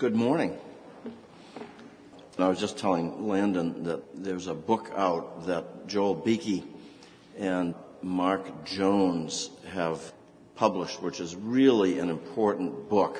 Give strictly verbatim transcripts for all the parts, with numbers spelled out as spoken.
Good morning. I was just telling Landon that there's a book out that Joel Beeke and Mark Jones have published, which is really an important book.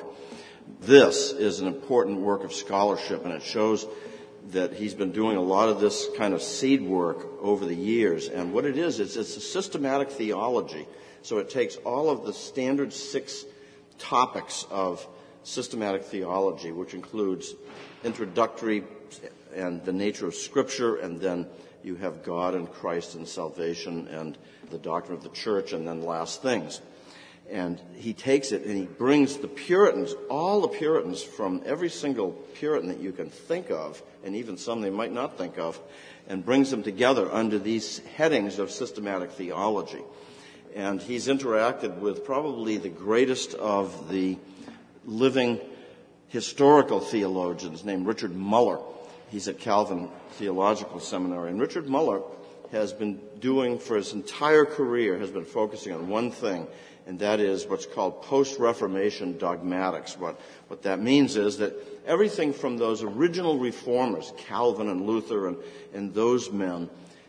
This is an important work of scholarship, and it shows that he's been doing a lot of this kind of seed work over the years. And what it is, is it's a systematic theology. So it takes all of the standard six topics of systematic theology, which includes introductory and the nature of Scripture, and then you have God and Christ and salvation and the doctrine of the church, and then last things. And he takes it and he brings the Puritans, all the Puritans from every single Puritan that you can think of, and even some they might not think of, and brings them together under these headings of systematic theology. And he's interacted with probably the greatest of the living historical theologians named Richard Muller. He's at Calvin Theological Seminary. And Richard Muller has been doing, for his entire career, has been focusing on one thing, and that is what's called post-Reformation dogmatics. What, what that means is that everything from those original reformers, Calvin and Luther and, and those men,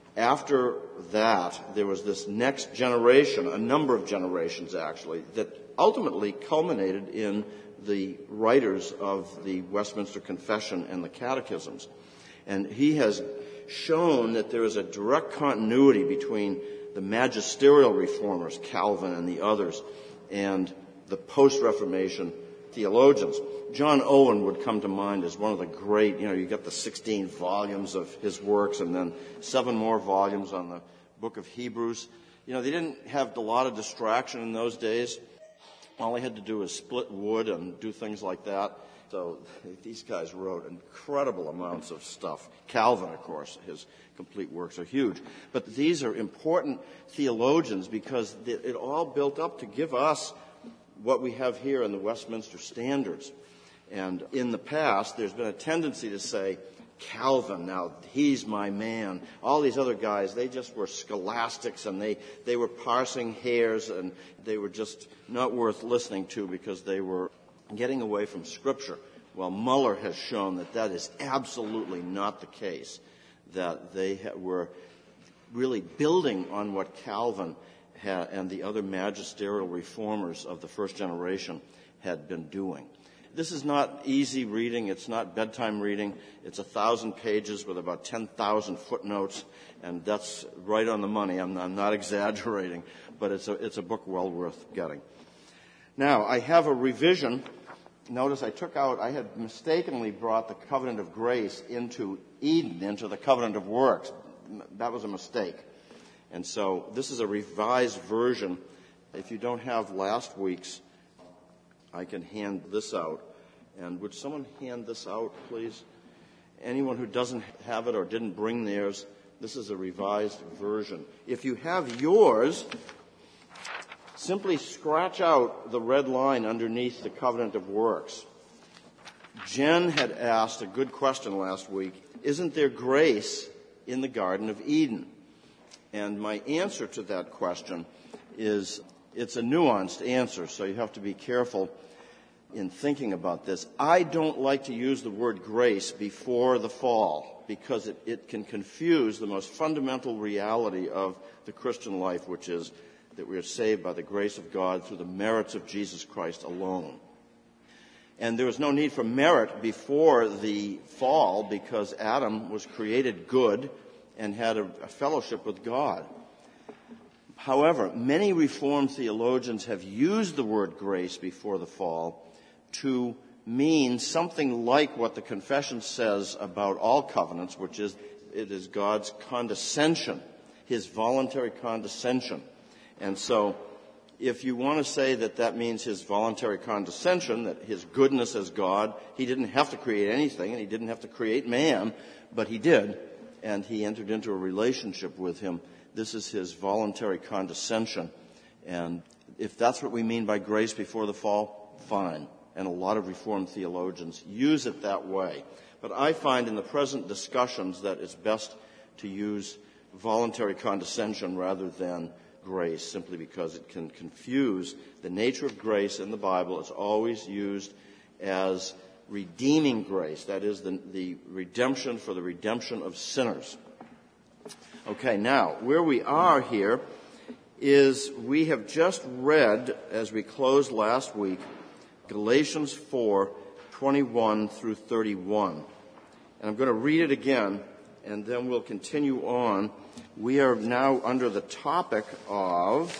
after that, there was this next generation, a number of generations actually, that ultimately culminated in the writers of the Westminster Confession and the Catechisms. And he has shown that there is a direct continuity between the magisterial reformers, Calvin and the others, and the post-Reformation theologians. John Owen would come to mind as one of the great, you know, you got the sixteen volumes of his works and then seven more volumes on the book of Hebrews. You know, they didn't have a lot of distraction in those days. All they had to do was split wood and do things like that. So these guys wrote incredible amounts of stuff. Calvin, of course, his complete works are huge. But these are important theologians because it all built up to give us what we have here in the Westminster Standards. And in the past, there's been a tendency to say, Calvin, now he's my man. All these other guys, they just were scholastics and they, they were parsing hairs and they were just not worth listening to because they were getting away from Scripture. Well, Muller has shown that that is absolutely not the case, that they ha- were really building on what Calvin ha- and the other magisterial reformers of the first generation had been doing. This is not easy reading. It's not bedtime reading. It's a thousand pages with about ten thousand footnotes, and that's right on the money. I'm, I'm not exaggerating, but it's a, it's a book well worth getting. Now, I have a revision. Notice I took out, I had mistakenly brought the covenant of grace into Eden, into the covenant of works. That was a mistake. And so this is a revised version. If you don't have last week's, I can hand this out. And would someone hand this out, please? Anyone who doesn't have it or didn't bring theirs, this is a revised version. If you have yours, simply scratch out the red line underneath the covenant of works. Jen had asked a good question last week. Isn't there grace in the Garden of Eden? And my answer to that question is, it's a nuanced answer, so you have to be careful in thinking about this. I don't like to use the word grace before the fall because it, it can confuse the most fundamental reality of the Christian life, which is that we are saved by the grace of God through the merits of Jesus Christ alone. And there was no need for merit before the fall because Adam was created good and had a, a fellowship with God. However, many Reformed theologians have used the word grace before the fall to mean something like what the confession says about all covenants, which is it is God's condescension, his voluntary condescension. And so if you want to say that that means his voluntary condescension, that his goodness as God, he didn't have to create anything and he didn't have to create man, but he did, and he entered into a relationship with him. This is his voluntary condescension. And if that's what we mean by grace before the fall, fine. And a lot of Reformed theologians use it that way. But I find in the present discussions that it's best to use voluntary condescension rather than grace, simply because it can confuse the nature of grace in the Bible. It's always used as redeeming grace. That is the, the redemption for the redemption of sinners. Okay, now, where we are here is we have just read, as we closed last week, Galatians four, twenty-one through thirty-one. And I'm going to read it again, and then we'll continue on. We are now under the topic of,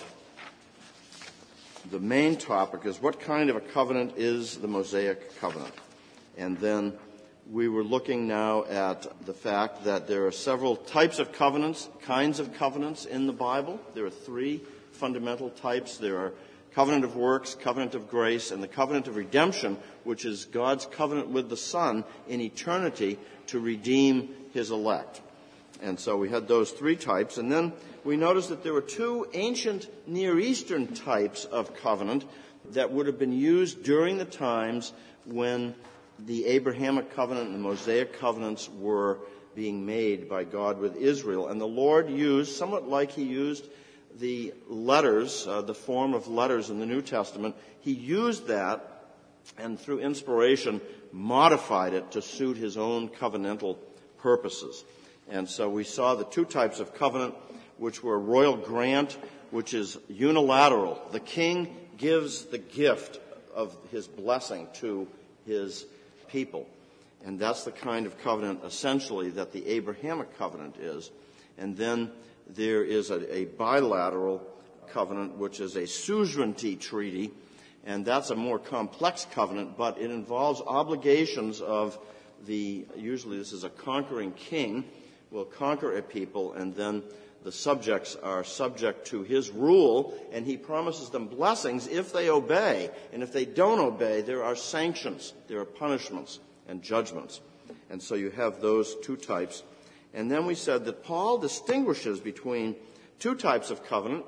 the main topic is what kind of a covenant is the Mosaic covenant? And then we were looking now at the fact that there are several types of covenants, kinds of covenants in the Bible. There are three fundamental types. There are covenant of works, covenant of grace, and the covenant of redemption, which is God's covenant with the Son in eternity to redeem his elect. And so we had those three types. And then we noticed that there were two ancient Near Eastern types of covenant that would have been used during the times when the Abrahamic covenant and the Mosaic covenants were being made by God with Israel. And the Lord used, somewhat like he used the letters, uh, the form of letters in the New Testament, he used that and through inspiration modified it to suit his own covenantal purposes. And so we saw the two types of covenant, which were royal grant, which is unilateral. The king gives the gift of his blessing to his people. And that's the kind of covenant, essentially, that the Abrahamic covenant is. And then there is a, a bilateral covenant, which is a suzerainty treaty. And that's a more complex covenant, but it involves obligations of the, usually this is a conquering king, will conquer a people, and then the subjects are subject to his rule, and he promises them blessings if they obey. And if they don't obey, there are sanctions, there are punishments and judgments. And so you have those two types. And then we said that Paul distinguishes between two types of covenant,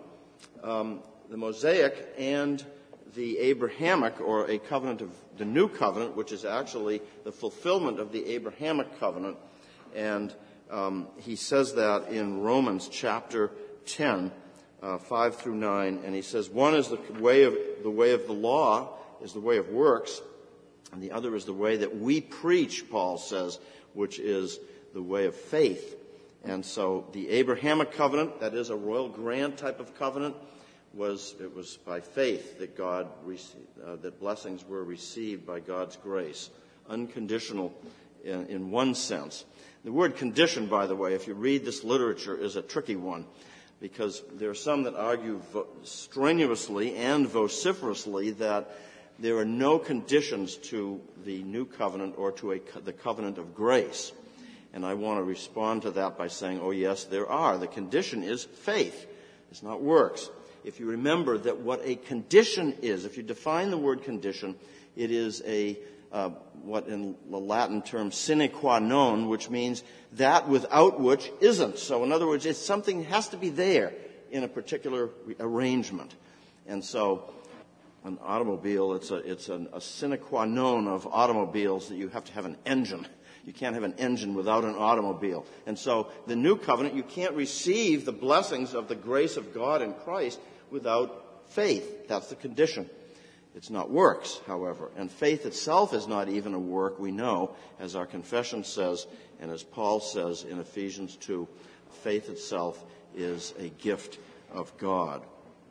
um, the Mosaic and the Abrahamic, or a covenant of the New Covenant, which is actually the fulfillment of the Abrahamic covenant. And Um, he says that in Romans chapter ten, uh, five through nine, and he says one is the way of the way of the law is the way of works, and the other is the way that we preach, Paul says, which is the way of faith. And so the Abrahamic covenant, that is a royal grant type of covenant, was it was by faith that God received, uh, that blessings were received by God's grace, unconditional in, in one sense. The word condition, by the way, if you read this literature, is a tricky one, because there are some that argue vo- strenuously and vociferously that there are no conditions to the new covenant or to a, the covenant of grace. And I want to respond to that by saying, oh yes, there are. The condition is faith. It's not works. If you remember that what a condition is, if you define the word condition, it is a Uh, what in the Latin term sine qua non, which means that without which isn't. So in other words, it's something has to be there in a particular arrangement. And so an automobile, it's a, it's an, a sine qua non of automobiles that you have to have an engine. You can't have an engine without an automobile. And so the new covenant, you can't receive the blessings of the grace of God in Christ without faith. That's the condition. It's not works, however. And faith itself is not even a work, we know, as our confession says, and as Paul says in Ephesians two, faith itself is a gift of God.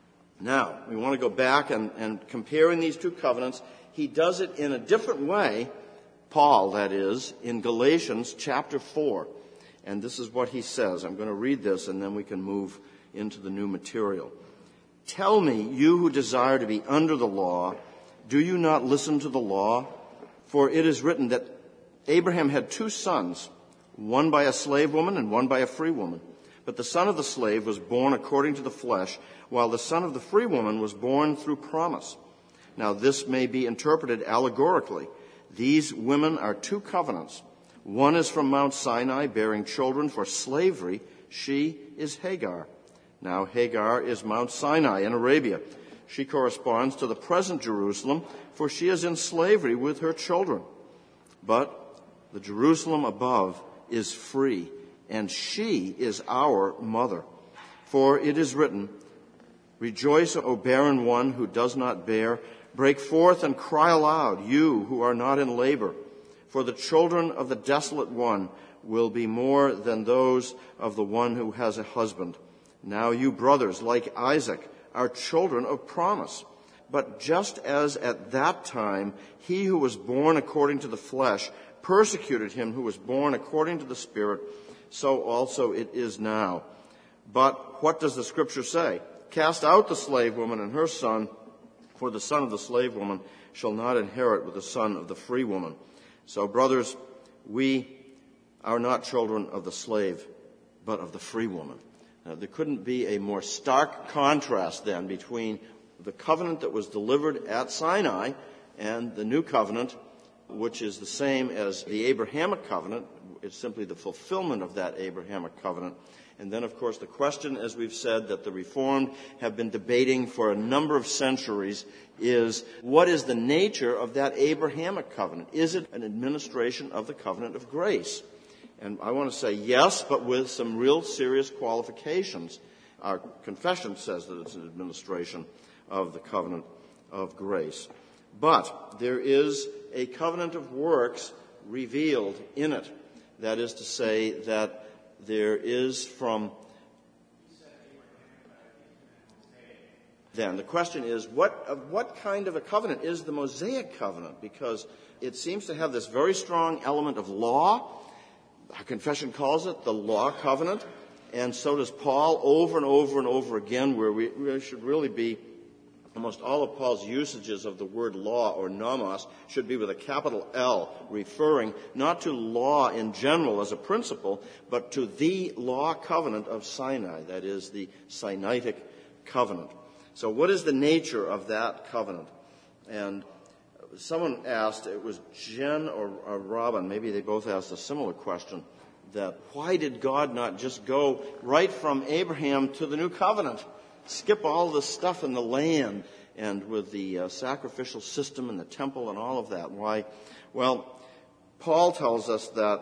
Now, we want to go back and, and comparing these two covenants. He does it in a different way, Paul, that is, in Galatians chapter four. And this is what he says. I'm going to read this, and then we can move into the new material. Tell me, you who desire to be under the law, do you not listen to the law? For it is written that Abraham had two sons, one by a slave woman and one by a free woman. But the son of the slave was born according to the flesh, while the son of the free woman was born through promise. Now this may be interpreted allegorically. These women are two covenants. One is from Mount Sinai, bearing children for slavery. She is Hagar. Now Hagar is Mount Sinai in Arabia. She corresponds to the present Jerusalem, for she is in slavery with her children. But the Jerusalem above is free, and she is our mother. For it is written, Rejoice, O barren one who does not bear. Break forth and cry aloud, you who are not in labor, for the children of the desolate one will be more than those of the one who has a husband. Now you brothers, like Isaac, are children of promise. But just as at that time he who was born according to the flesh persecuted him who was born according to the Spirit, so also it is now. But what does the Scripture say? Cast out the slave woman and her son, for the son of the slave woman shall not inherit with the son of the free woman. So, brothers, we are not children of the slave, but of the free woman. Now, there couldn't be a more stark contrast then between the covenant that was delivered at Sinai and the new covenant, which is the same as the Abrahamic covenant. It's simply the fulfillment of that Abrahamic covenant. And then, of course, the question, as we've said, that the Reformed have been debating for a number of centuries is, what is the nature of that Abrahamic covenant? Is it an administration of the covenant of grace? And I want to say yes, but with some real serious qualifications. Our confession says that it's an administration of the covenant of grace. But there is a covenant of works revealed in it. That is to say that there is from then. The question is, what, uh, what kind of a covenant is the Mosaic covenant? Because it seems to have this very strong element of law. Our confession calls it the law covenant. And so does Paul over and over and over again, where we, we should really be, almost all of Paul's usages of the word law or nomos should be with a capital L, referring not to law in general as a principle, but to the law covenant of Sinai, that is, the Sinaitic covenant. So what is the nature of that covenant? And someone asked, it was Jen or, or Robin, maybe they both asked a similar question, that why did God not just go right from Abraham to the new covenant? Skip all the stuff in the land and with the uh, sacrificial system and the temple and all of that. Why? Well, Paul tells us that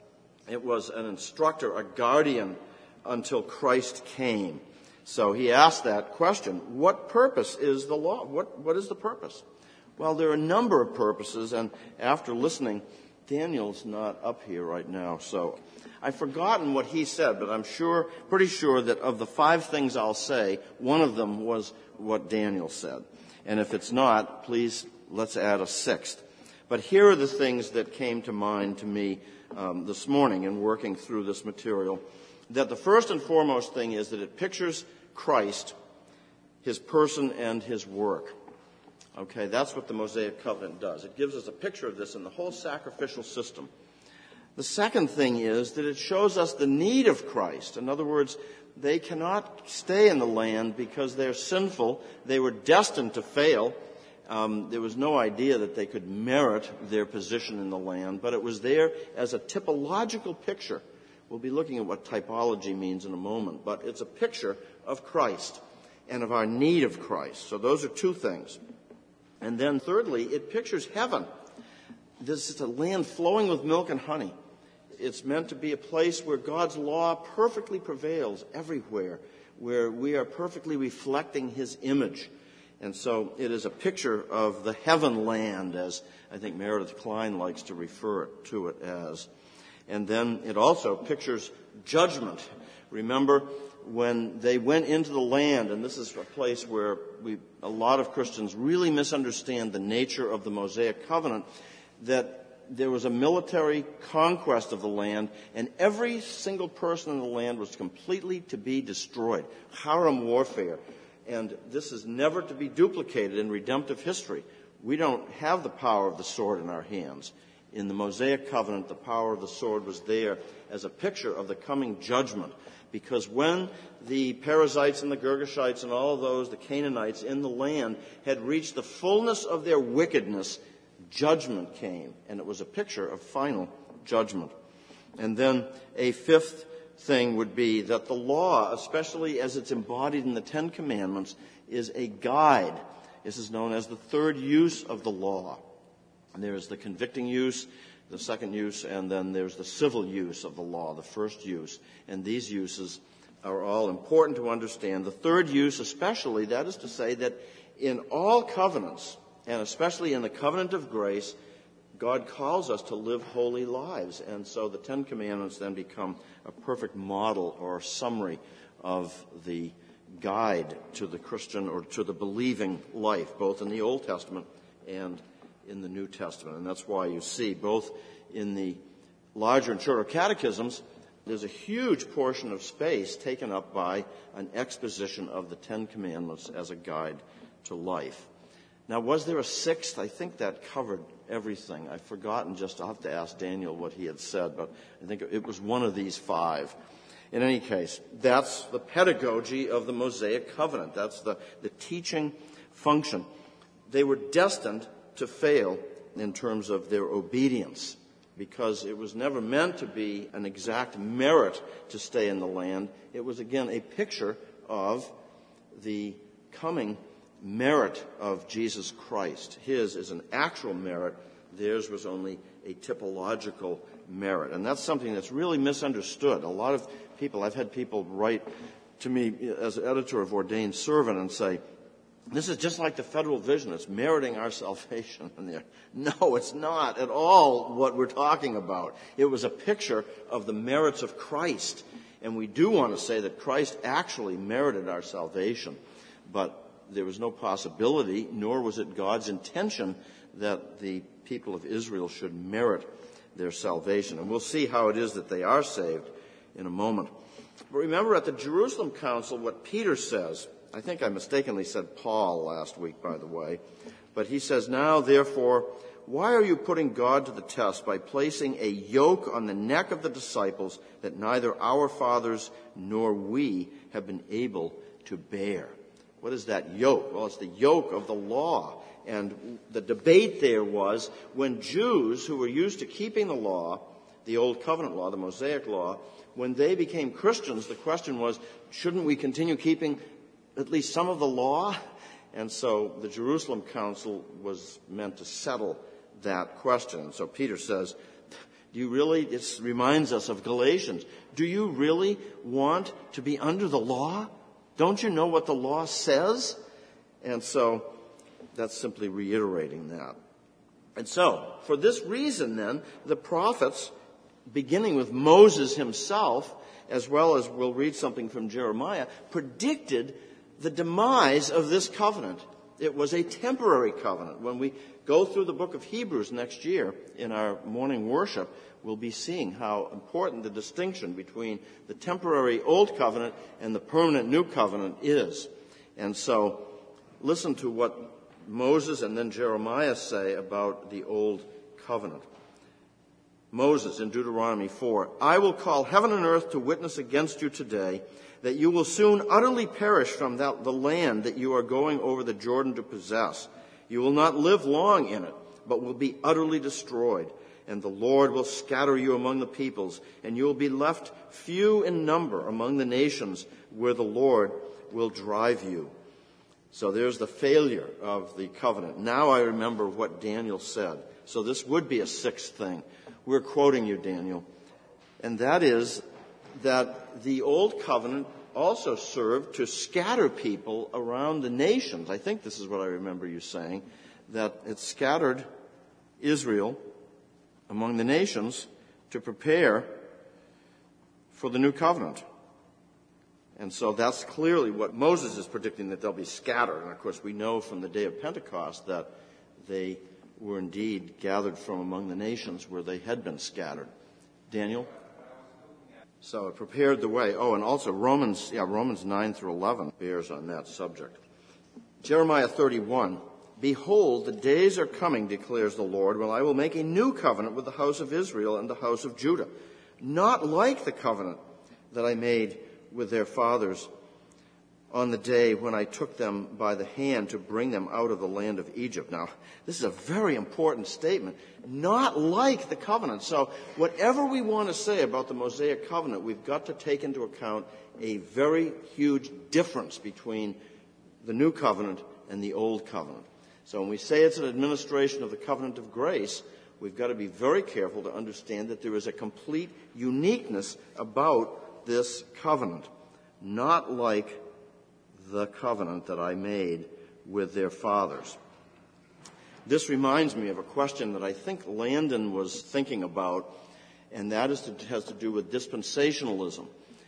it was an instructor, a guardian, until Christ came. So he asked that question, what purpose is the law? What, what is the purpose? Well, there are a number of purposes, and after listening, Daniel's not up here right now, so I've forgotten what he said, but I'm sure, pretty sure that of the five things I'll say, one of them was what Daniel said. And if it's not, please, let's add a sixth. But here are the things that came to mind to me um, this morning in working through this material. That the first and foremost thing is that it pictures Christ, his person, and his work. Okay, that's what the Mosaic covenant does. It gives us a picture of this in the whole sacrificial system. The second thing is that it shows us the need of Christ. In other words, they cannot stay in the land because they're sinful. They were destined to fail. Um, there was no idea that they could merit their position in the land, but it was there as a typological picture. We'll be looking at what typology means in a moment, but it's a picture of Christ and of our need of Christ. So those are two things. And then thirdly, it pictures heaven. This is a land flowing with milk and honey. It's meant to be a place where God's law perfectly prevails everywhere, where we are perfectly reflecting his image. And so it is a picture of the heaven land, as I think Meredith Klein likes to refer to it as. And then it also pictures judgment. Remember, when they went into the land, and this is a place where we, a lot of Christians really misunderstand the nature of the Mosaic covenant, that there was a military conquest of the land, and every single person in the land was completely to be destroyed. Harem warfare. And this is never to be duplicated in redemptive history. We don't have the power of the sword in our hands. In the Mosaic covenant, the power of the sword was there as a picture of the coming judgment. Because when the Perizzites and the Girgashites and all of those, the Canaanites in the land, had reached the fullness of their wickedness, judgment came. And it was a picture of final judgment. And then a fifth thing would be that the law, especially as it's embodied in the Ten Commandments, is a guide. This is known as the third use of the law. And there is the convicting use, the second use, and then there's the civil use of the law, the first use. And these uses are all important to understand. The third use especially, that is to say that in all covenants, And especially in the covenant of grace, God calls us to live holy lives. And so the Ten Commandments then become a perfect model or summary of the guide to the Christian or to the believing life, both in the Old Testament and in the New Testament. And that's why you see both in the larger and shorter catechisms, there's a huge portion of space taken up by an exposition of the Ten Commandments as a guide to life. Now, was there a sixth? I think that covered everything. I've forgotten just, I'll have to ask Daniel what he had said, but I think it was one of these five. In any case, that's the pedagogy of the Mosaic covenant. That's the, the teaching function. They were destined to fail in terms of their obedience, because it was never meant to be an exact merit to stay in the land. It was, again, a picture of the coming merit of Jesus Christ. His is an actual merit. Theirs was only a typological merit. And that's something that's really misunderstood. A lot of people, I've had people write to me as editor of Ordained Servant and say, this is just like the federal vision. It's meriting our salvation. And they're, no, it's not at all what we're talking about. It was a picture of the merits of Christ. And we do want to say that Christ actually merited our salvation. But there was no possibility, nor was it God's intention, that the people of Israel should merit their salvation. And we'll see how it is that they are saved in a moment. But remember at the Jerusalem Council what Peter says. I think I mistakenly said Paul last week, by the way. But he says, now, therefore, why are you putting God to the test by placing a yoke on the neck of the disciples that neither our fathers nor we have been able to bear? What is that yoke? Well, it's the yoke of the law. And the debate there was when Jews who were used to keeping the law, the Old Covenant law, the Mosaic law, when they became Christians, the question was, shouldn't we continue keeping at least some of the law? And so the Jerusalem Council was meant to settle that question. So Peter says, do you really, it reminds us of Galatians, do you really want to be under the law? Don't you know what the law says? And so that's simply reiterating that. And so, for this reason then, the prophets, beginning with Moses himself, as well as we'll read something from Jeremiah, predicted the demise of this covenant. It was a temporary covenant. When we go through the book of Hebrews next year in our morning worship, we'll be seeing how important the distinction between the temporary Old Covenant and the permanent New Covenant is. And so, listen to what Moses and then Jeremiah say about the Old Covenant. Moses in Deuteronomy four, I will call heaven and earth to witness against you today that you will soon utterly perish from that, the land that you are going over the Jordan to possess. You will not live long in it, but will be utterly destroyed. And the Lord will scatter you among the peoples, and you will be left few in number among the nations where the Lord will drive you. So there's the failure of the covenant. Now I remember what Daniel said. So this would be a sixth thing. We're quoting you, Daniel. And that is that the Old Covenant also served to scatter people around the nations. I think this is what I remember you saying, that it scattered Israel among the nations to prepare for the new covenant. And so that's clearly what Moses is predicting, that they'll be scattered. And of course we know from the day of Pentecost that they were indeed gathered from among the nations where they had been scattered. Daniel? So it prepared the way. Oh, and also Romans, yeah, Romans nine through eleven bears on that subject. Jeremiah thirty-one. Behold, the days are coming, declares the Lord, when I will make a new covenant with the house of Israel and the house of Judah, not like the covenant that I made with their fathers on the day when I took them by the hand to bring them out of the land of Egypt. Now, this is a very important statement. Not like the covenant. So whatever we want to say about the Mosaic covenant, we've got to take into account a very huge difference between the new covenant and the old covenant. So when we say it's an administration of the covenant of grace, we've got to be very careful to understand that there is a complete uniqueness about this covenant, not like the covenant that I made with their fathers. This reminds me of a question that I think Landon was thinking about, and that is to, has to do with dispensationalism.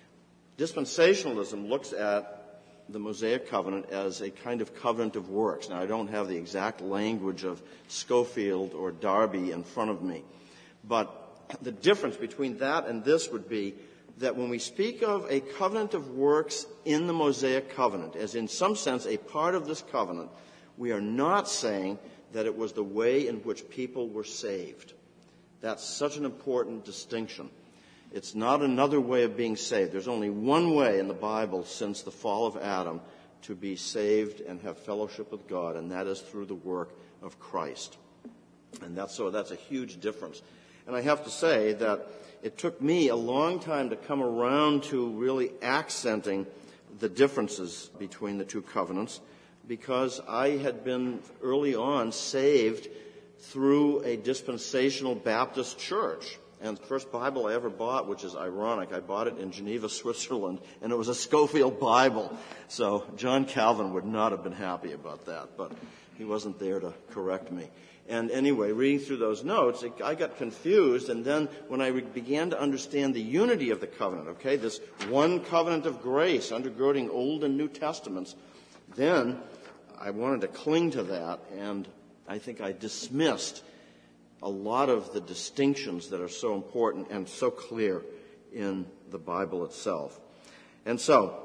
Dispensationalism looks at the Mosaic covenant as a kind of covenant of works. Now, I don't have the exact language of Schofield or Darby in front of me, but the difference between that and this would be that when we speak of a covenant of works in the Mosaic covenant, as in some sense a part of this covenant, we are not saying that it was the way in which people were saved. That's such an important distinction. It's not another way of being saved. There's only one way in the Bible since the fall of Adam to be saved and have fellowship with God, and that is through the work of Christ. And that's so that's a huge difference. And I have to say that it took me a long time to come around to really accenting the differences between the two covenants, because I had been early on saved through a dispensational Baptist church. And the first Bible I ever bought, which is ironic, I bought it in Geneva, Switzerland, and it was a Schofield Bible. So John Calvin would not have been happy about that, but he wasn't there to correct me. And anyway, reading through those notes, it, I got confused, and then when I re- began to understand the unity of the covenant, okay, this one covenant of grace undergirding Old and New Testaments, then I wanted to cling to that, and I think I dismissed a lot of the distinctions that are so important and so clear in the Bible itself. And so,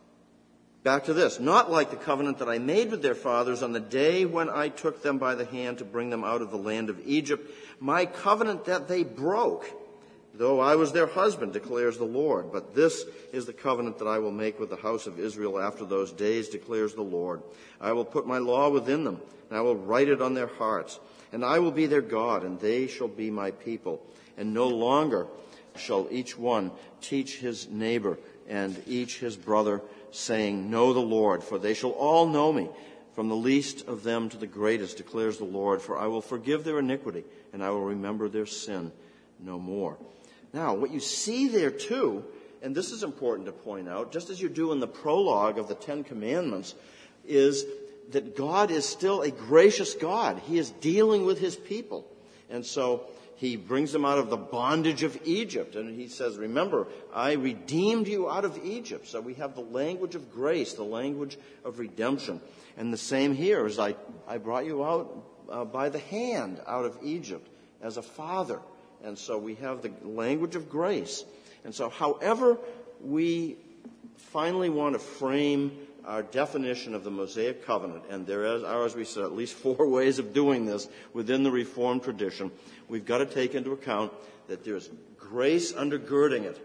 back to this. Not like the covenant that I made with their fathers on the day when I took them by the hand to bring them out of the land of Egypt, my covenant that they broke, though I was their husband, declares the Lord. But this is the covenant that I will make with the house of Israel after those days, declares the Lord. I will put my law within them, and I will write it on their hearts. And I will be their God, and they shall be my people. And no longer shall each one teach his neighbor and each his brother, saying, Know the Lord, for they shall all know me, from the least of them to the greatest, declares the Lord. For I will forgive their iniquity, and I will remember their sin no more. Now, what you see there, too, and this is important to point out, just as you do in the prologue of the Ten Commandments, is that God is still a gracious God. He is dealing with his people. And so he brings them out of the bondage of Egypt. And he says, remember, I redeemed you out of Egypt. So we have the language of grace, the language of redemption. And the same here is I, I brought you out uh, by the hand out of Egypt as a father. And so we have the language of grace. And so however we finally want to frame our definition of the Mosaic covenant, and there are, as we said, at least four ways of doing this within the Reformed tradition, we've got to take into account that there's grace undergirding it.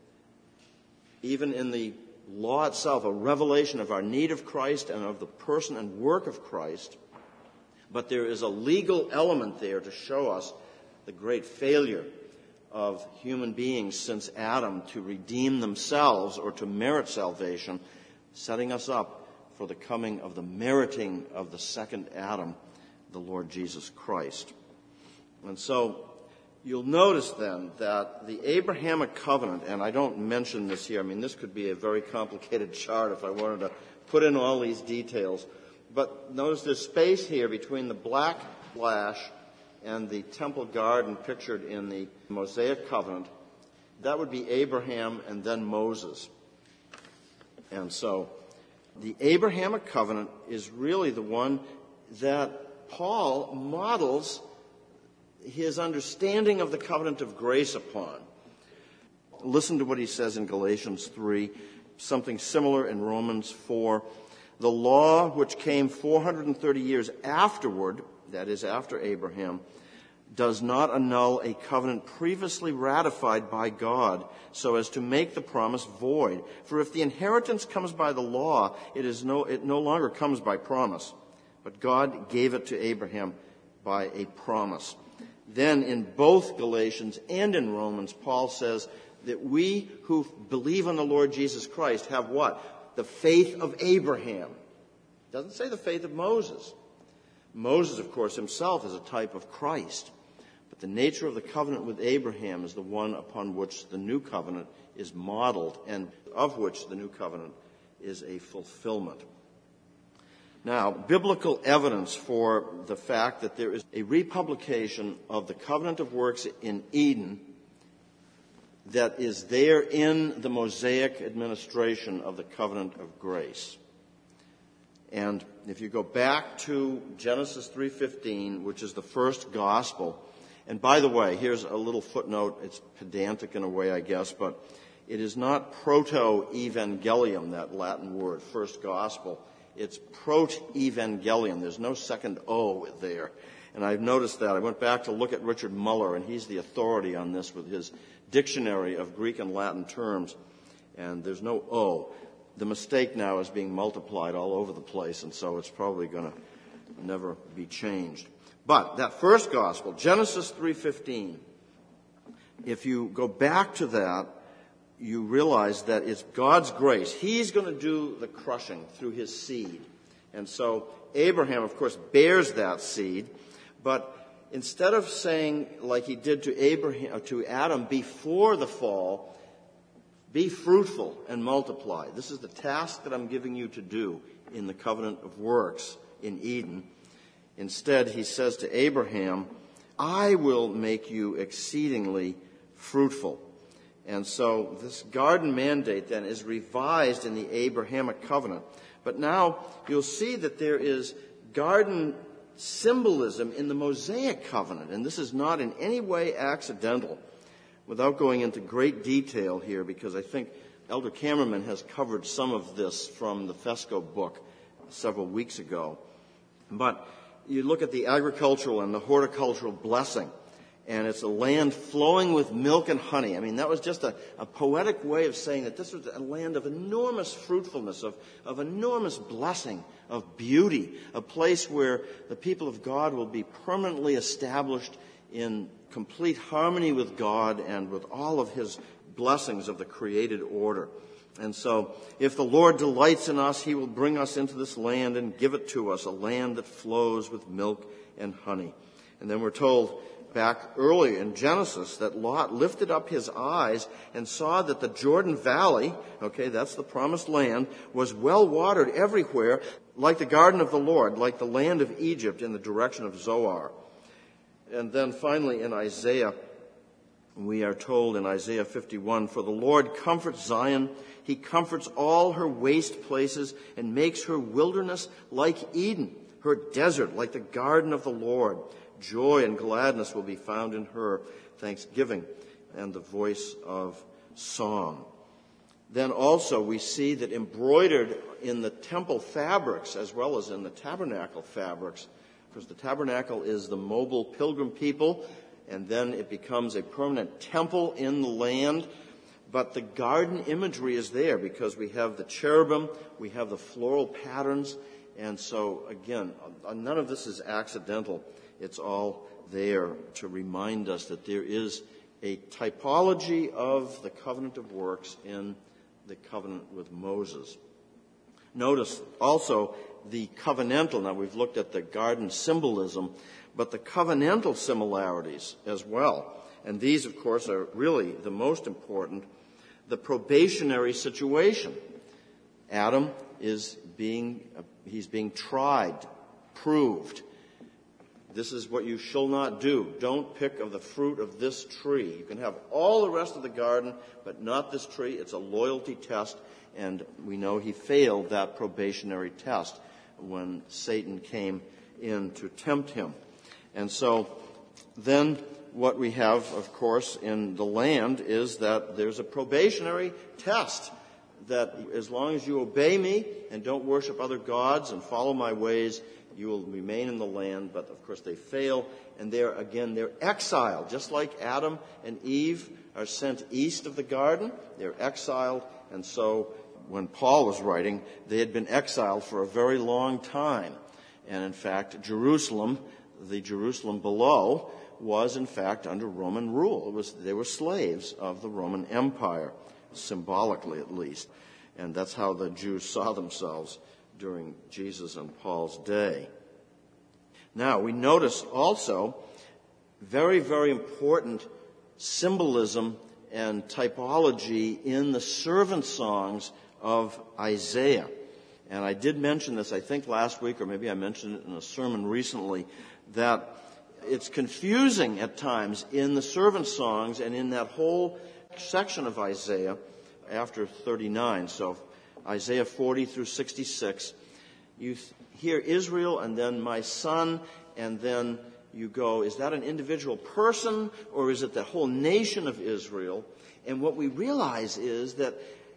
Even in the law itself, a revelation of our need of Christ and of the person and work of Christ. But there is a legal element there to show us the great failure of human beings since Adam to redeem themselves or to merit salvation, setting us up for the coming of the meriting of the second Adam, the Lord Jesus Christ. And so you'll notice then that the Abrahamic covenant, and I don't mention this here, I mean this could be a very complicated chart if I wanted to put in all these details, but notice there's space here between the black splash and the temple garden pictured in the Mosaic covenant. That would be Abraham and then Moses. And so the Abrahamic covenant is really the one that Paul models his understanding of the covenant of grace upon. Listen to what he says in Galatians three, something similar in Romans four. The law which came four hundred thirty years afterward, that is after Abraham, does not annul a covenant previously ratified by God so as to make the promise void. For if the inheritance comes by the law, it is no, it no longer comes by promise. But God gave it to Abraham by a promise. Then in both Galatians and in Romans, Paul says that we who believe on the Lord Jesus Christ have what? The faith of Abraham. It doesn't say the faith of Moses. Moses, of course, himself is a type of Christ. But the nature of the covenant with Abraham is the one upon which the new covenant is modeled and of which the new covenant is a fulfillment. Now, biblical evidence for the fact that there is a republication of the covenant of works in Eden that is there in the Mosaic administration of the covenant of grace. And if you go back to Genesis three fifteen, which is the first gospel, and by the way, here's a little footnote. It's pedantic in a way, I guess, but it is not proto-evangelium, that Latin word, first gospel. It's proto-evangelium. There's no second O there. And I've noticed that. I went back to look at Richard Muller, and he's the authority on this with his dictionary of Greek and Latin terms. And there's no O. The mistake now is being multiplied all over the place, and so it's probably going to never be changed. But that first gospel, Genesis three fifteen, if you go back to that, you realize that it's God's grace. He's going to do the crushing through his seed. And so Abraham, of course, bears that seed. But instead of saying, like he did to Abraham, to Adam before the fall, be fruitful and multiply. This is the task that I'm giving you to do in the covenant of works in Eden. Instead, he says to Abraham, I will make you exceedingly fruitful. And so this garden mandate then is revised in the Abrahamic covenant. But now you'll see that there is garden symbolism in the Mosaic covenant, and this is not in any way accidental. Without going into great detail here, because I think Elder Cameraman has covered some of this from the Fesco book several weeks ago. But you look at the agricultural and the horticultural blessing, and it's a land flowing with milk and honey. I mean, that was just a, a poetic way of saying that this was a land of enormous fruitfulness, of, of enormous blessing, of beauty, a place where the people of God will be permanently established in complete harmony with God and with all of his blessings of the created order. And so, if the Lord delights in us, he will bring us into this land and give it to us, a land that flows with milk and honey. And then we're told back early in Genesis that Lot lifted up his eyes and saw that the Jordan Valley, okay, that's the promised land, was well watered everywhere, like the garden of the Lord, like the land of Egypt in the direction of Zoar. And then finally in Isaiah, we are told in Isaiah fifty-one, for the Lord comforts Zion, he comforts all her waste places and makes her wilderness like Eden, her desert like the garden of the Lord. Joy and gladness will be found in her, thanksgiving and the voice of song. Then also we see that embroidered in the temple fabrics as well as in the tabernacle fabrics, because the tabernacle is the mobile pilgrim people, and then it becomes a permanent temple in the land. But the garden imagery is there because we have the cherubim, we have the floral patterns, and so again, none of this is accidental. It's all there to remind us that there is a typology of the covenant of works in the covenant with Moses. Notice also the covenantal. Now we've looked at the garden symbolism, but the covenantal similarities as well. And these, of course, are really the most important. The probationary situation. Adam is being, he's being tried, proved. This is what you shall not do. Don't pick of the fruit of this tree. You can have all the rest of the garden, but not this tree. It's a loyalty test, and we know he failed that probationary test when Satan came in to tempt him. And so then what we have, of course, in the land is that there's a probationary test that as long as you obey me and don't worship other gods and follow my ways, you will remain in the land. But, of course, they fail, and they're, again, they're exiled. Just like Adam and Eve are sent east of the garden, they're exiled. And so when Paul was writing, they had been exiled for a very long time. And, in fact, Jerusalem, the Jerusalem below, was, in fact, under Roman rule. It was, they were slaves of the Roman Empire, symbolically at least. And that's how the Jews saw themselves during Jesus and Paul's day. Now, we notice also very, very important symbolism and typology in the servant songs of Isaiah. And I did mention this, I think, last week, or maybe I mentioned it in a sermon recently, that it's confusing at times in the servant songs and in that whole section of Isaiah after thirty-nine. So Isaiah forty through sixty-six, you hear Israel and then my son, and then you go, is that an individual person or is it the whole nation of Israel? And what we realize is that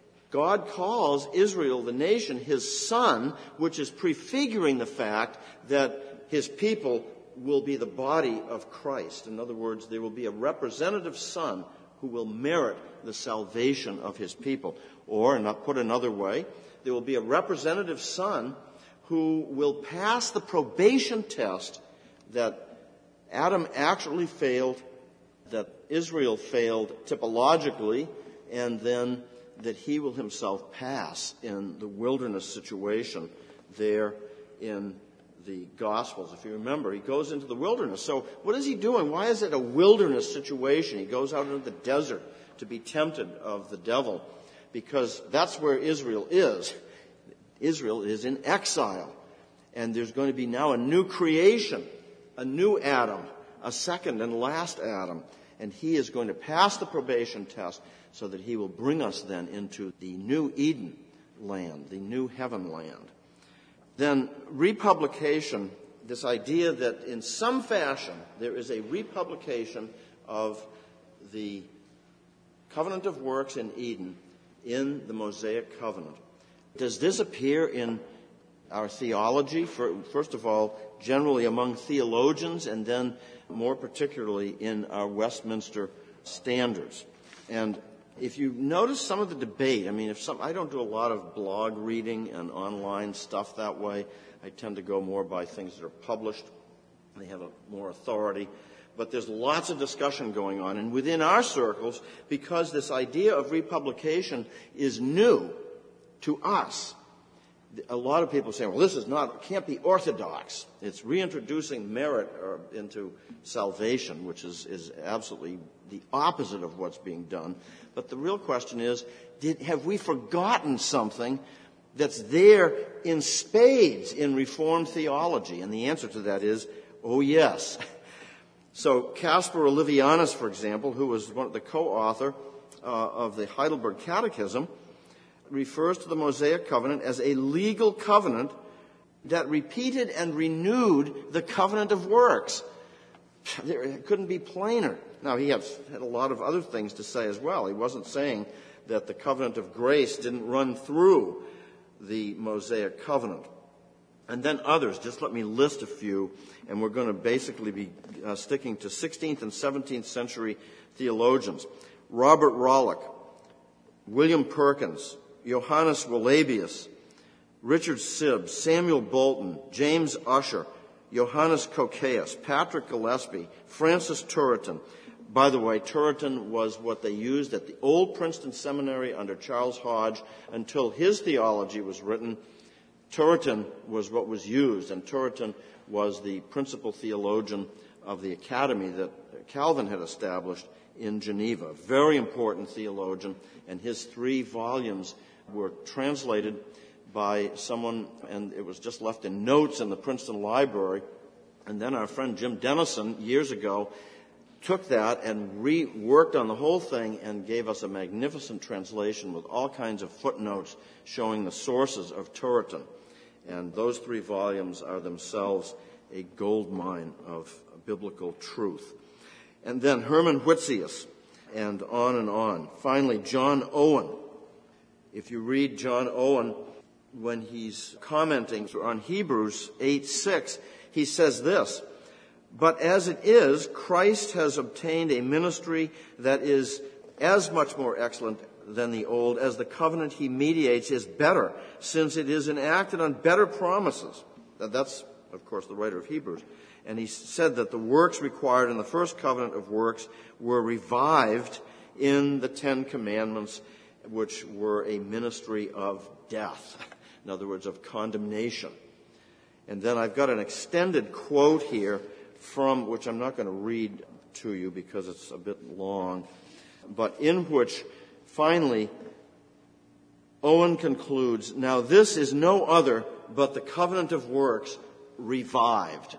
God calls Israel, the nation, his son, which is prefiguring the fact that his people will be the body of Christ. In other words, there will be a representative son who will merit the salvation of his people. Or, not put another way, there will be a representative son who will pass the probation test that Adam actually failed, that Israel failed typologically, and then that he will himself pass in the wilderness situation there in the Gospels. If you remember, he goes into the wilderness. So what is he doing? Why is it a wilderness situation? He goes out into the desert to be tempted of the devil, because that's where Israel is. Israel is in exile, and there's going to be now a new creation, a new Adam, a second and last Adam, and he is going to pass the probation test so that he will bring us then into the new Eden land, the new heaven land. Then republication, this idea that in some fashion there is a republication of the covenant of works in Eden in the Mosaic covenant. Does this appear in our theology? First of all, generally among theologians, and then more particularly in our Westminster standards. And if you notice some of the debate, I mean, if some, I don't do a lot of blog reading and online stuff that way. I tend to go more by things that are published. They have a, more authority. But there's lots of discussion going on. And within our circles, because this idea of republication is new to us, a lot of people say, well, this is not, can't be orthodox. It's reintroducing merit or, into salvation, which is, is absolutely the opposite of what's being done. But the real question is, did, have we forgotten something that's there in spades in Reformed theology? And the answer to that is, oh, yes. So Caspar Olevianus, for example, who was one of the co-author uh, of the Heidelberg Catechism, refers to the Mosaic covenant as a legal covenant that repeated and renewed the covenant of works. It couldn't be plainer. Now, he has, had a lot of other things to say as well. He wasn't saying that the covenant of grace didn't run through the Mosaic covenant. And then others, just let me list a few, and we're going to basically be uh, sticking to sixteenth and seventeenth century theologians. Robert Rollock, William Perkins, Johannes Walabius, Richard Sibbes, Samuel Bolton, James Usher, Johannes Cocceius, Patrick Gillespie, Francis Turretin. By the way, Turretin was what they used at the old Princeton Seminary under Charles Hodge until his theology was written. Turretin was what was used, and Turretin was the principal theologian of the academy that Calvin had established in Geneva. Very important theologian, and his three volumes were translated by someone, and it was just left in notes in the Princeton Library. And then our friend Jim Dennison, years ago, took that and reworked on the whole thing and gave us a magnificent translation with all kinds of footnotes showing the sources of Turretin. And those three volumes are themselves a gold mine of biblical truth. And then Herman Whitzius, and on and on. Finally, John Owen. If you read John Owen, when he's commenting on Hebrews eight six, he says this, "But as it is, Christ has obtained a ministry that is as much more excellent than the old, as the covenant he mediates is better, since it is enacted on better promises." That's, of course, the writer of Hebrews. And he said that the works required in the first covenant of works were revived in the Ten Commandments, which were a ministry of death. In other words, of condemnation. And then I've got an extended quote here from, which I'm not going to read to you because it's a bit long, but in which finally Owen concludes, now this is no other but the covenant of works revived.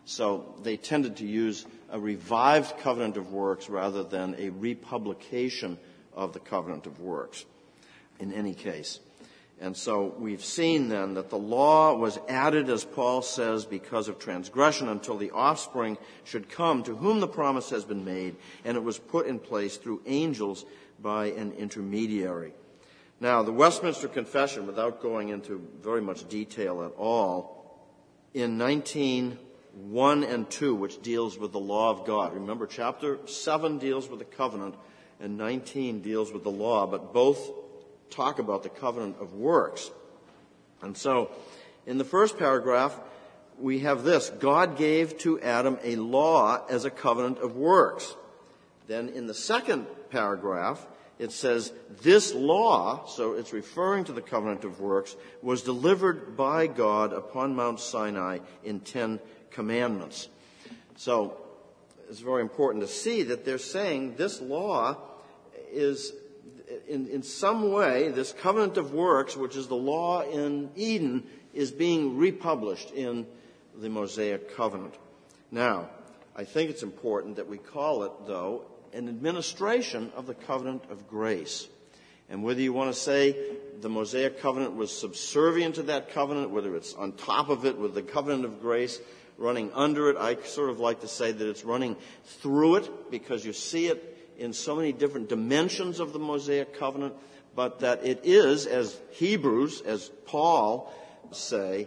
So they tended to use a revived covenant of works rather than a republication of the covenant of works in any case. And so we've seen then that the law was added, as Paul says, because of transgression until the offspring should come to whom the promise has been made, and it was put in place through angels by an intermediary. Now, the Westminster Confession, without going into very much detail at all, in nineteen one and two, which deals with the law of God. Remember, chapter seven deals with the covenant, and nineteen deals with the law, but both talk about the covenant of works. And so, in the first paragraph, we have this: God gave to Adam a law as a covenant of works. Then in the second paragraph, it says, this law, so it's referring to the covenant of works, was delivered by God upon Mount Sinai in Ten Commandments. So it's very important to see that they're saying this law is, in, in some way, this covenant of works, which is the law in Eden, is being republished in the Mosaic covenant. Now, I think it's important that we call it, though, an administration of the covenant of grace. And whether you want to say the Mosaic covenant was subservient to that covenant, whether it's on top of it with the covenant of grace running under it, I sort of like to say that it's running through it, because you see it in so many different dimensions of the Mosaic covenant, but that it is, as Hebrews, as Paul say,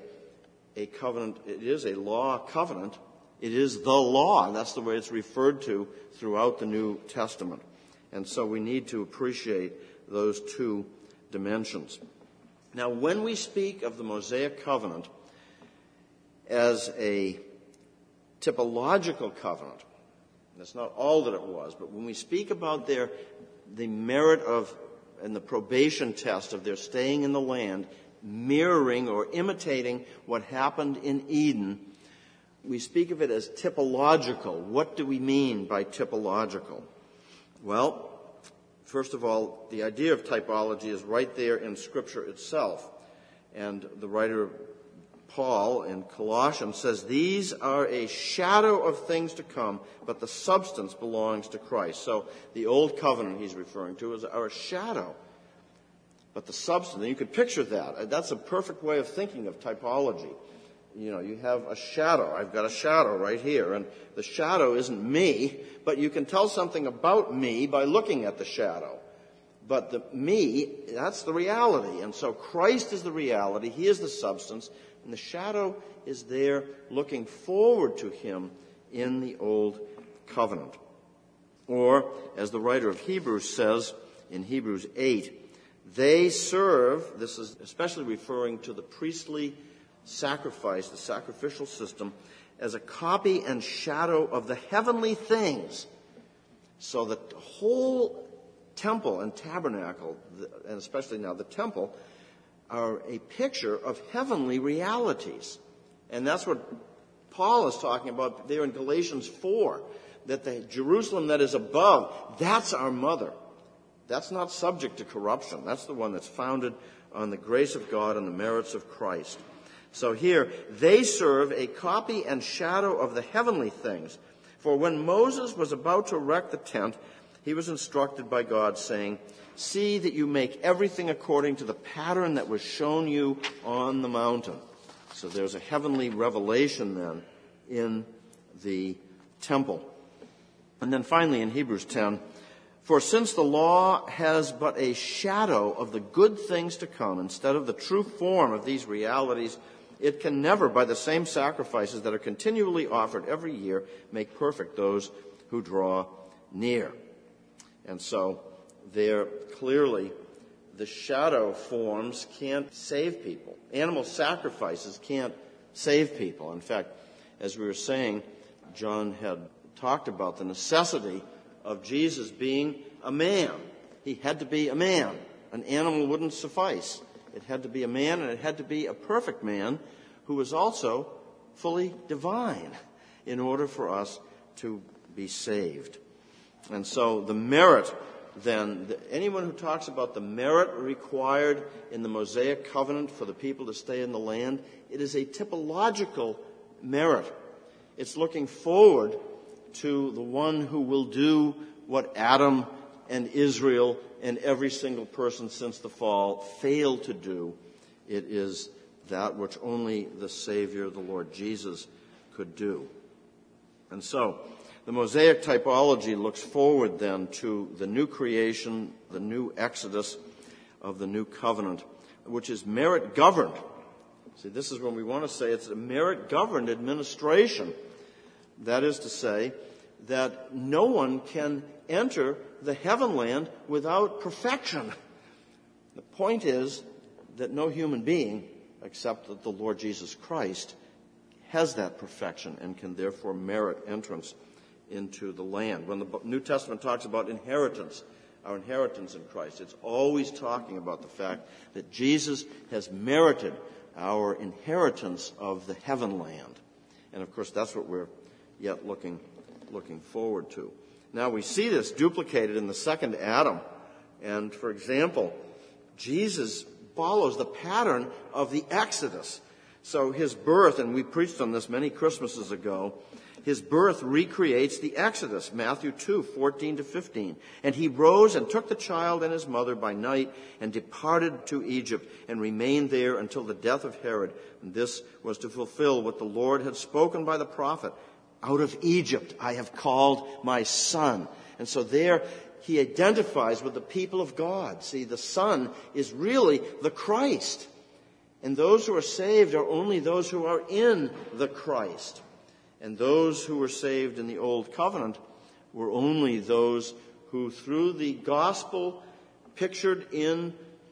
a covenant, it is a law covenant. It is the law, and that's the way it's referred to throughout the New Testament. And so we need to appreciate those two dimensions. Now, when we speak of the Mosaic covenant as a typological covenant, that's not all that it was, but when we speak about their the merit of and the probation test of their staying in the land, mirroring or imitating what happened in Eden, we speak of it as typological. What do we mean by typological? Well, first of all, the idea of typology is right there in Scripture itself. And the writer Paul in Colossians says, these are a shadow of things to come, but the substance belongs to Christ. So the old covenant he's referring to is are a shadow, but the substance. And you could picture that. That's a perfect way of thinking of typology. You know, you have a shadow. I've got a shadow right here, and the shadow isn't me, but you can tell something about me by looking at the shadow. But the me, that's the reality. And so Christ is the reality. He is the substance. And the shadow is there looking forward to him in the old covenant. Or, as the writer of Hebrews says in Hebrews eight, they serve, this is especially referring to the priestly sacrifice, the sacrificial system, as a copy and shadow of the heavenly things. So that the whole temple and tabernacle, and especially now the temple, are a picture of heavenly realities. And that's what Paul is talking about there in Galatians four, that the Jerusalem that is above, that's our mother. That's not subject to corruption. That's the one that's founded on the grace of God and the merits of Christ. So here, they serve a copy and shadow of the heavenly things. For when Moses was about to erect the tent, he was instructed by God, saying, see that you make everything according to the pattern that was shown you on the mountain. So there's a heavenly revelation then in the temple. And then finally in Hebrews ten, for since the law has but a shadow of the good things to come instead of the true form of these realities, it can never, by the same sacrifices that are continually offered every year, make perfect those who draw near. And so there clearly the shadow forms can't save people. Animal sacrifices can't save people. In fact, as we were saying, John had talked about the necessity of Jesus being a man. He had to be a man. An animal wouldn't suffice. It had to be a man, and it had to be a perfect man who was also fully divine in order for us to be saved. And so the merit then, anyone who talks about the merit required in the Mosaic covenant for the people to stay in the land, it is a typological merit. It's looking forward to the one who will do what Adam and Israel and every single person since the fall failed to do. It is that which only the Savior, the Lord Jesus, could do. And so, the Mosaic typology looks forward then to the new creation, the new exodus of the new covenant, which is merit-governed. See, this is when we want to say it's a merit-governed administration. That is to say that no one can enter the heaven land without perfection. The point is that no human being, except that the Lord Jesus Christ, has that perfection and can therefore merit entrance into the land. When the New Testament talks about inheritance, our inheritance in Christ, it's always talking about the fact that Jesus has merited our inheritance of the heaven land. And of course, that's what we're yet looking looking forward to. Now we see this duplicated in the second Adam. And for example, Jesus follows the pattern of the Exodus. So his birth, and we preached on this many Christmases ago, his birth recreates the Exodus, Matthew two, fourteen to fifteen. And he rose and took the child and his mother by night and departed to Egypt and remained there until the death of Herod. And this was to fulfill what the Lord had spoken by the prophet. Out of Egypt I have called my son. And so there he identifies with the people of God. See, the Son is really the Christ. And those who are saved are only those who are in the Christ. And those who were saved in the Old Covenant were only those who, through the gospel pictured in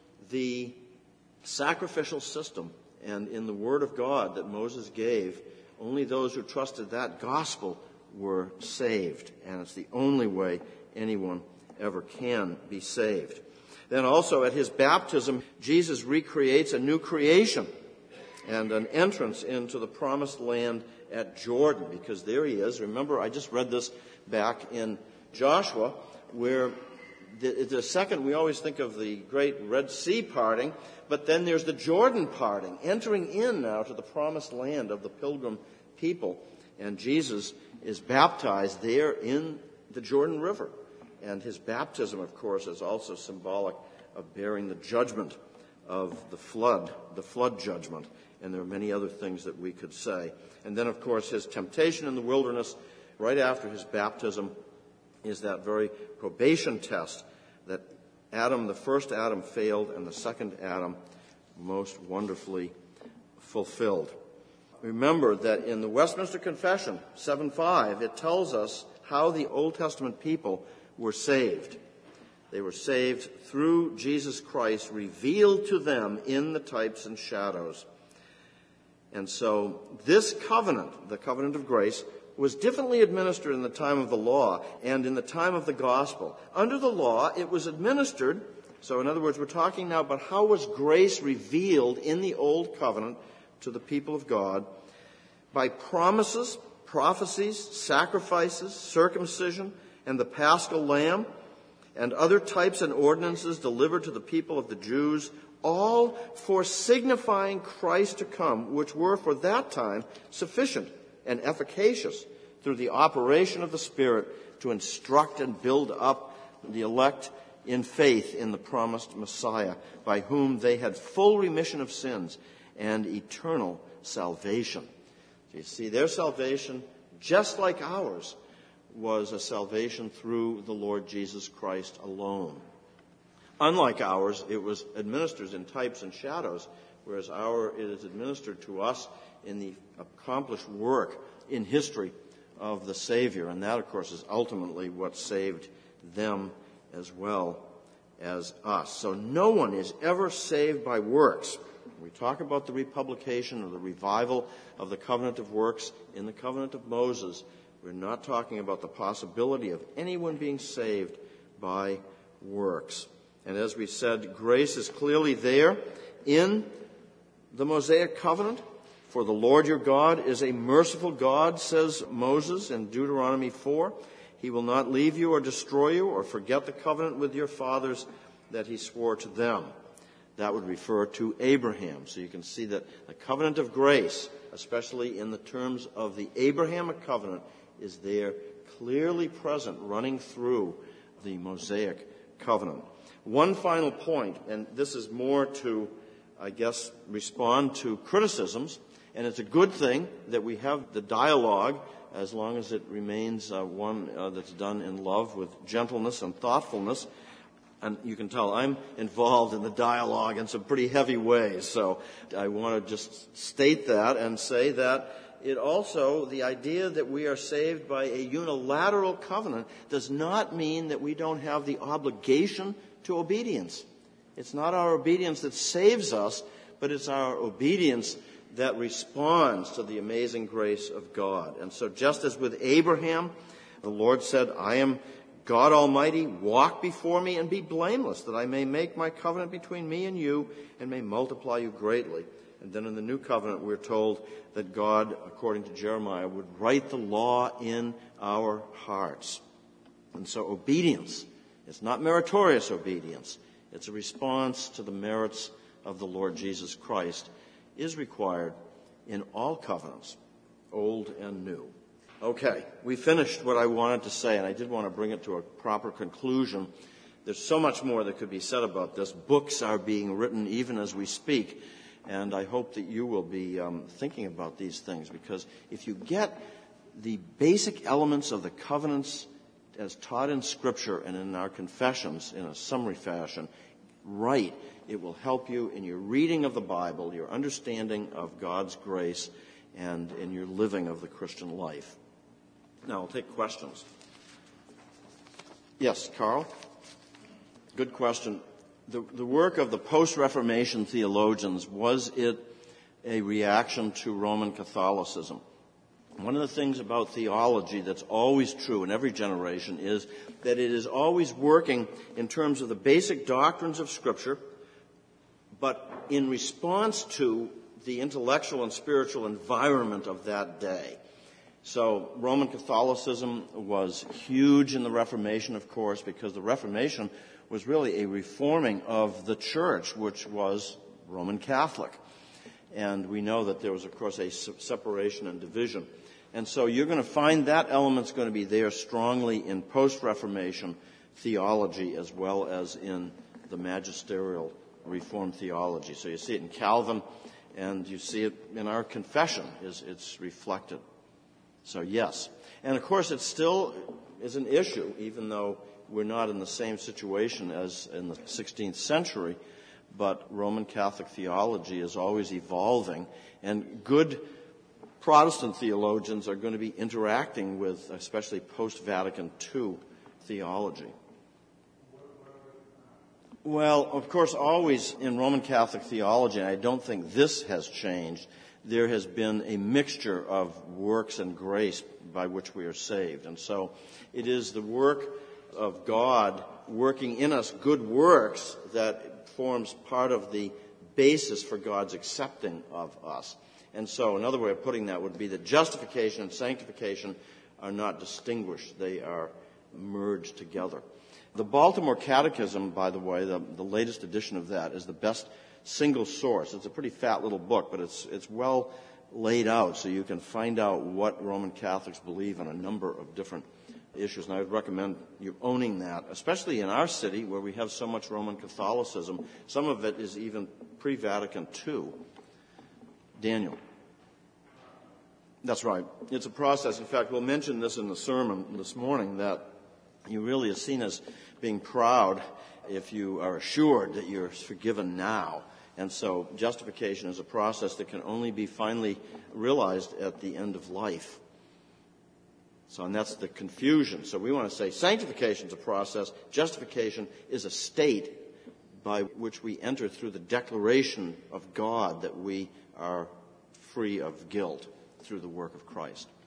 the sacrificial system and in the Word of God that Moses gave, only those who trusted that gospel were saved. And it's the only way anyone ever can be saved. Then also at his baptism, Jesus recreates a new creation and an entrance into the promised land at Jordan, because there he is. Remember, I just read this back in Joshua, where the, the second, we always think of the great Red Sea parting, but then there's the Jordan parting, entering in now to the promised land of the pilgrim people. And Jesus is baptized there in the Jordan River. And his baptism, of course, is also symbolic of bearing the judgment of the flood, the flood judgment. And there are many other things that we could say. And then, of course, his temptation in the wilderness right after his baptism is that very probation test that Adam, the first Adam, failed, and the second Adam most wonderfully fulfilled. Remember that in the Westminster Confession, seven five, it tells us how the Old Testament people were saved. They were saved through Jesus Christ, revealed to them in the types and shadows. And so this covenant, the covenant of grace, was differently administered in the time of the law and in the time of the gospel. Under the law, it was administered, so in other words, we're talking now about how was grace revealed in the old covenant to the people of God by promises, prophecies, sacrifices, circumcision, and the paschal lamb, and other types and ordinances delivered to the people of the Jews, all for signifying Christ to come, which were for that time sufficient and efficacious through the operation of the Spirit to instruct and build up the elect in faith in the promised Messiah, by whom they had full remission of sins and eternal salvation. So you see, their salvation, just like ours, was a salvation through the Lord Jesus Christ alone. Unlike ours, it was administered in types and shadows, whereas our it is administered to us in the accomplished work in history of the Savior. And that, of course, is ultimately what saved them as well as us. So no one is ever saved by works. We talk about the republication or the revival of the covenant of works in the covenant of Moses. We're not talking about the possibility of anyone being saved by works. And as we said, grace is clearly there in the Mosaic covenant. For the Lord your God is a merciful God, says Moses in Deuteronomy four, He will not leave you or destroy you or forget the covenant with your fathers that he swore to them. That would refer to Abraham. So you can see that the covenant of grace, especially in the terms of the Abrahamic covenant, is there clearly present, running through the Mosaic covenant. One final point, and this is more to, I guess, respond to criticisms, and it's a good thing that we have the dialogue as long as it remains uh, one uh, that's done in love with gentleness and thoughtfulness. And you can tell I'm involved in the dialogue in some pretty heavy ways. So I want to just state that and say that it also, the idea that we are saved by a unilateral covenant does not mean that we don't have the obligation to obedience. It's not our obedience that saves us, but it's our obedience that responds to the amazing grace of God. And so just as with Abraham, the Lord said, I am God Almighty, walk before me and be blameless, that I may make my covenant between me and you and may multiply you greatly. And then in the new covenant, we're told that God, according to Jeremiah, would write the law in our hearts. And so obedience, it's not meritorious obedience. It's a response to the merits of the Lord Jesus Christ, is required in all covenants, old and new. Okay, we finished what I wanted to say, and I did want to bring it to a proper conclusion. There's so much more that could be said about this. Books are being written even as we speak, and I hope that you will be um, thinking about these things, because if you get the basic elements of the covenants as taught in Scripture and in our confessions in a summary fashion right, it will help you in your reading of the Bible, your understanding of God's grace, and in your living of the Christian life. Now, I'll take questions. Yes, Carl? Good question. The, the work of the post-Reformation theologians, was it a reaction to Roman Catholicism? One of the things about theology that's always true in every generation is that it is always working in terms of the basic doctrines of Scripture, but in response to the intellectual and spiritual environment of that day. So Roman Catholicism was huge in the Reformation, of course, because the Reformation was really a reforming of the church, which was Roman Catholic. And we know that there was, of course, a separation and division. And so you're going to find that element's going to be there strongly in post-Reformation theology as well as in the magisterial Reformed theology. So you see it in Calvin, and you see it in our confession, is it's reflected. So yes. And of course it still is an issue, even though we're not in the same situation as in the sixteenth century, but Roman Catholic theology is always evolving, and good Protestant theologians are going to be interacting with especially post-Vatican two theology. Well, of course, always in Roman Catholic theology, and I don't think this has changed, there has been a mixture of works and grace by which we are saved. And so it is the work of God working in us good works that forms part of the basis for God's accepting of us. And so another way of putting that would be that justification and sanctification are not distinguished. They are merged together. The Baltimore Catechism, by the way, the, the latest edition of that, is the best single source. It's a pretty fat little book, but it's it's well laid out so you can find out what Roman Catholics believe on a number of different issues. And I would recommend you owning that, especially in our city where we have so much Roman Catholicism. Some of it is even pre-Vatican two. Daniel. That's right. It's a process. In fact, we'll mention this in the sermon this morning, that you really are seen as being proud if you are assured that you're forgiven now. And so justification is a process that can only be finally realized at the end of life. So, and that's the confusion. So we want to say sanctification is a process. Justification is a state by which we enter through the declaration of God that we are free of guilt through the work of Christ.